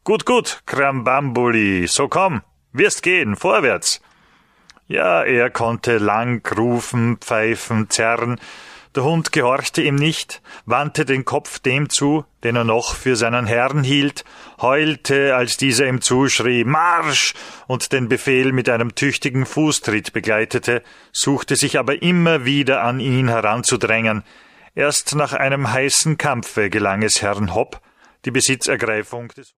Gut, Krambambuli, so komm, wirst gehen, vorwärts. Ja, er konnte lang rufen, pfeifen, zerren. Der Hund gehorchte ihm nicht, wandte den Kopf dem zu, den er noch für seinen Herrn hielt, heulte, als dieser ihm zuschrie, Marsch, und den Befehl mit einem tüchtigen Fußtritt begleitete, suchte sich aber immer wieder an ihn heranzudrängen. Erst nach einem heißen Kampfe gelang es Herrn Hopp, die Besitzergreifung des